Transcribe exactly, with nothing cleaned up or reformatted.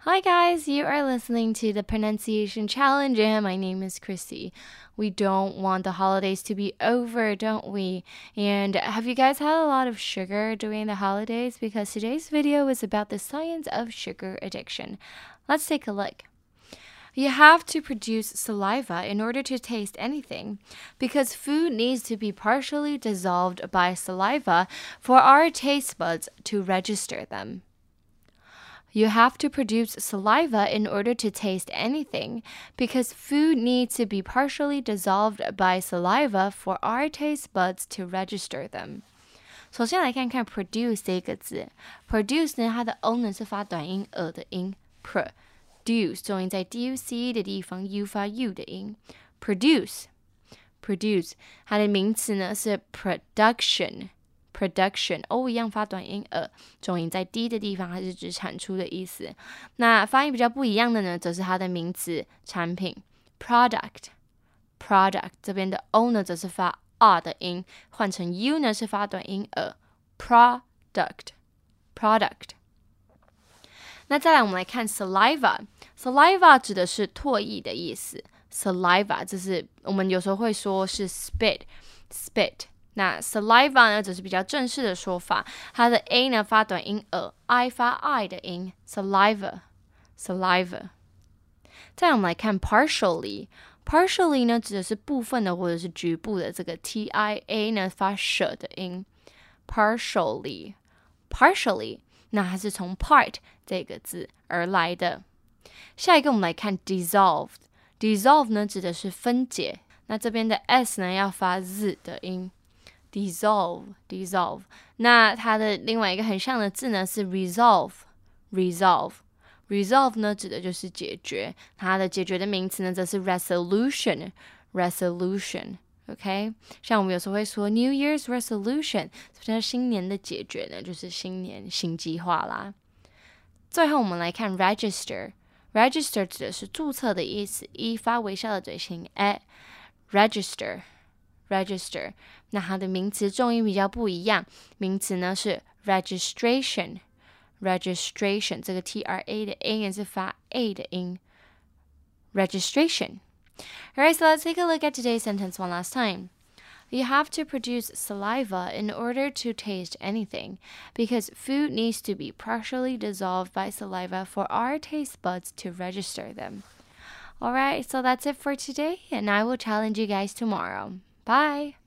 Hi guys, you are listening to the Pronunciation Challenge and my name is Chrissy. We don't want the holidays to be over, don't we? And have you guys had a lot of sugar during the holidays? Because today's video is about the science of sugar addiction. Let's take a look. You have to produce saliva in order to taste anything, because food needs to be partially dissolved by saliva for our taste buds to register them. You have to produce saliva in order to taste anything, because food needs to be partially dissolved by saliva for our taste buds to register them. 首先来看看 produce 这个字 ，produce 呢，它的 o 呢是发短音 e 的音 ，produce 重音在 duc 的地方 u 发 u 的音 ，produce，produce 它的名词呢是 production。production o 一样发短音 e 重音在 d 的地方，它是指产出的意思。那发音比较不一样的呢，则是它的名词产品 product product 这边的 o 呢则是发 r 的音，换成 u 呢是发短音 e product product。那再来我们来看 saliva saliva 指的是唾液的意思， saliva 这是我们有时候会说是 spit spit。那 saliva 呢，则是比较正式的说法，它的 a 呢发短音 e，i 发 i 的音 ，saliva saliva。再来我们来看 partially partially 呢，指的是部分的或者是局部的，这个 t i a 呢发 sh 的音 ，partially partially， 那它是从 part 这个字而来的。下一个我们来看 dissolved dissolve 呢，指的是分解，那这边的 s 呢要发 z 的音。dissolve dissolve 那它的另外一个很像的字呢是 resolve resolve resolve 呢指的就是解决，它的解决的名词呢则是 resolution resolution OK 像我们有时候会说 New Year's resolution 这新年的解决呢就是新年新计划啦。最后我们来看 register register 指的是注册的意思，一发微笑的嘴型 a register register 那它的名词重音比较不一样，名词呢是 registration registration 这个 T R A 的 A 也是发 A 的音 registration Alright, so let's take a look at today's sentence one last time. You have to produce saliva in order to taste anything, because food needs to be partially dissolved by saliva for our taste buds to register them. Alright, so that's it for today, and I will challenge you guys tomorrow. Bye!